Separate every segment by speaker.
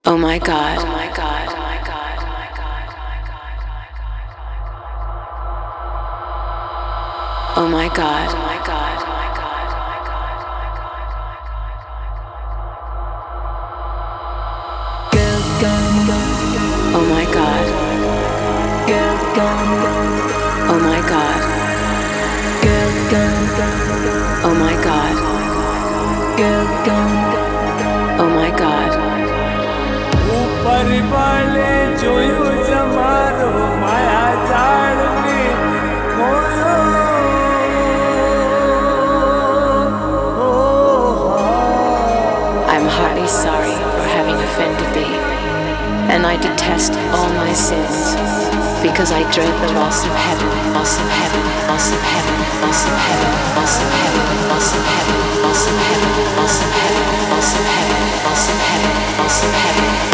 Speaker 1: Oh my God. Oh my God. Oh my God. Oh my God. Oh my God. Oh my God. Oh my God. Oh my God. Oh my God. Oh my God.
Speaker 2: ऊपर वाले जोयो जमारो माया जाल में खोयो
Speaker 1: I'm heartily sorry for having offended thee, and I detest all my sins, because I dread the loss of heaven, loss of heaven, loss of heaven, loss of heaven, loss of heaven, loss of heaven, loss of heaven, loss of heaven, loss of heaven, loss of heaven, loss of heaven.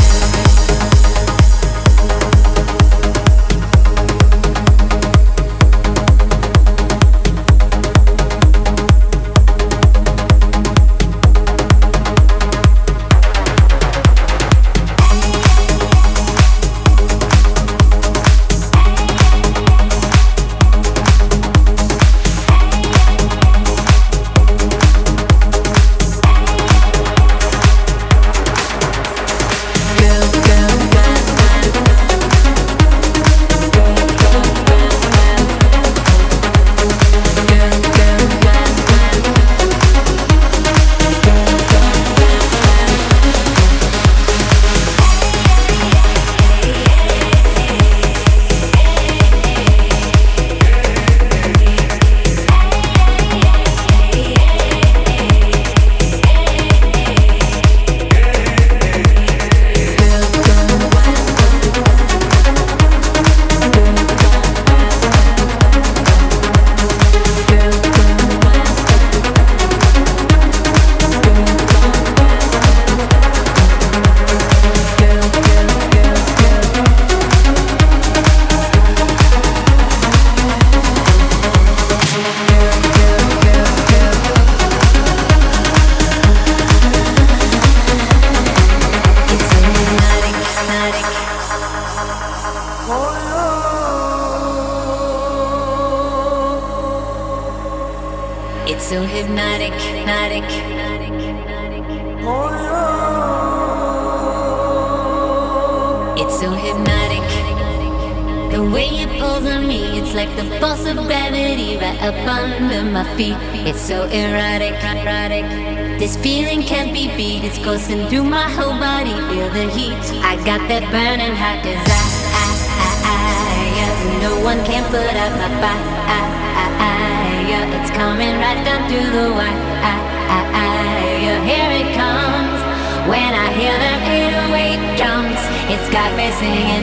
Speaker 3: It's so hypnotic, hypnotic. It's so hypnotic. The way it pulls on me, it's like the force of gravity right up under my feet. It's so erotic, erotic. This feeling can't be beat. It's coursing through my whole body. Feel the heat. I got that burning hot desire. No one can put out my fire. It's coming right down through the wire. Here it comes. When I hear them 808 drums, it's got me singing.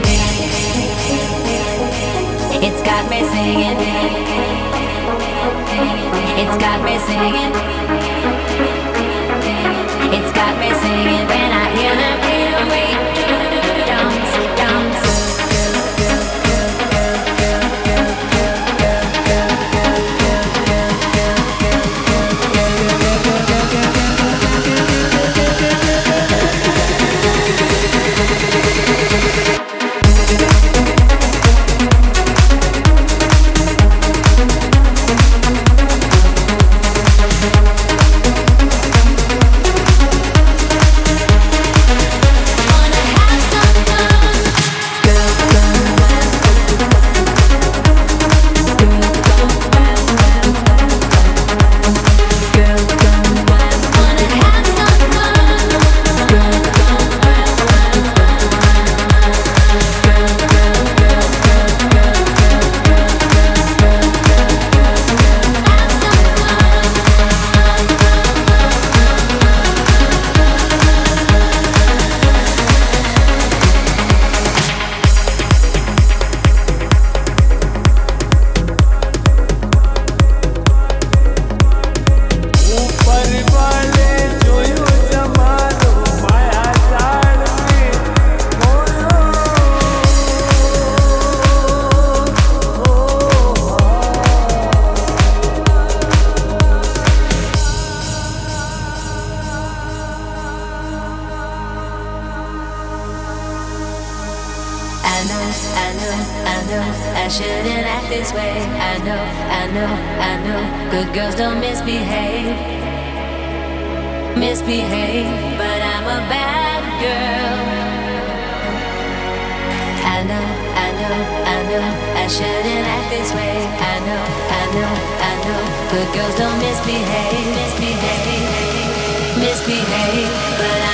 Speaker 3: It's got me singing. It's got me singing. It's got me singing. When I hear them 808 drums, drums. I shouldn't act this way. I know, good girls don't misbehave, but I'm a bad girl. I know, I shouldn't act this way. I know, good girls don't misbehave, but